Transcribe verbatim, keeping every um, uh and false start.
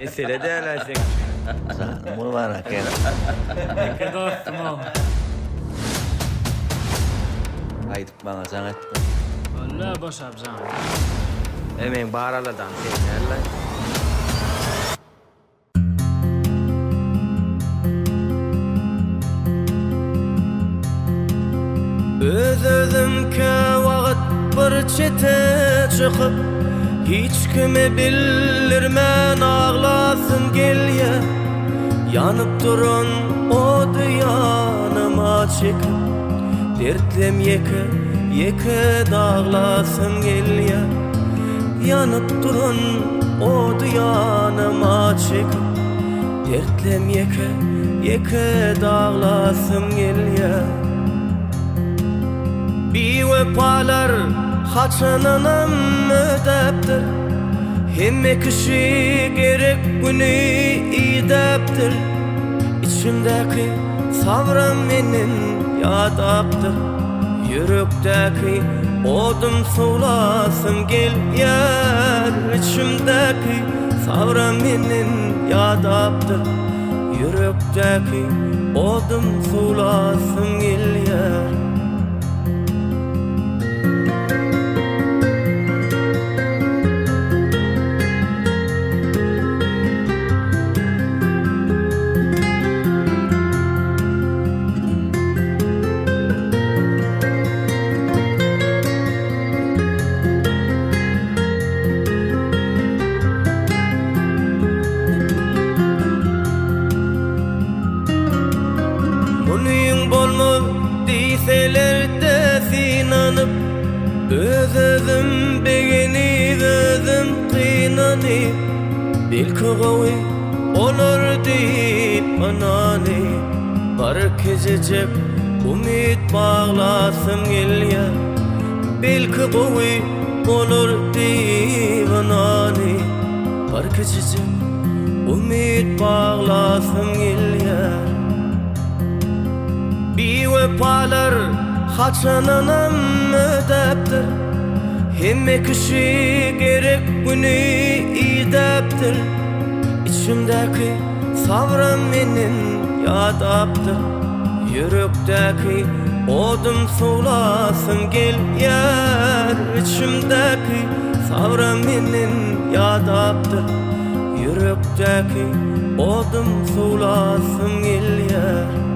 Esele değerlensin. Canım mübarek ya. Peki dostum o. Aytıp bana can etme. Vallahi boşap can. Hemen bağıralardan seyirlerle. Özözümke vaqt bir çete çıkıp hiç kime bildirmen ağlasım gelye. Yanıp durun o yanıma çekip dertlem yeke yeke dağlasım gelye. Yanıp durun o yanıma çekip dertlem yeke yeke dağlasım gelye. Bir vefalar haçananam ödeptir. Hemme kişi gerek günü ideptir. İçimdeki savram menin yadaptır. Yürekteki odum sulasım gel yer. İçimdeki savram menin yadaptır. Yürekteki odum sulasım gel yer. Diselerde sinanıp özözüm begeni özüm kıynanıp Belki govi olur deyip anani Bar kezecek umit bağlasım gelye. Belki govi olur deyip anani Bar kezecek umit bağlasım gelye. Bir vefalar haçananam ödeptir. Hemme kişi gerek günü ideptir. İçimdeki savram menin yadaptır. Yürekteki odum sulasım gel yer. İçimdeki savram menin yadaptır. Yürekteki odum sulasım gel yer.